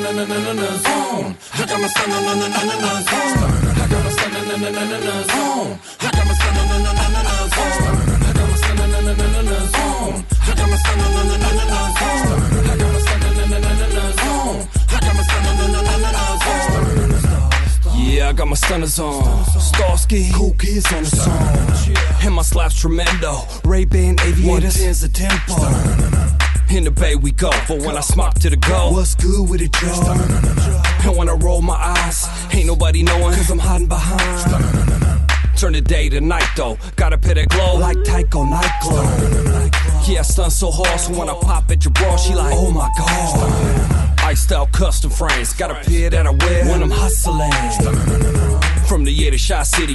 zone. I got my son on the zone. I got my son on the zone. I got my son on the zone. I got my son on the zone. I got my son on the zone. I got my son on the zone. I got my son on the zone. Yeah, I got my stunners on. Starsky, cool kids on the song. And my slaps tremendo. Ray-Ban aviators, 110's the tempo. In the bay we go, but when I smock to the go, what's good with it, Joe? And when I roll my eyes, ain't nobody knowing, cause I'm hiding behind. Turn the day to night though, gotta pay that glow like Tycho Nightglow. Yeah, I stun so hard, so when I pop at your bra, she like, oh my god. Iced out custom frames, got a pair that I wear when I'm hustling. From the year to Shot City,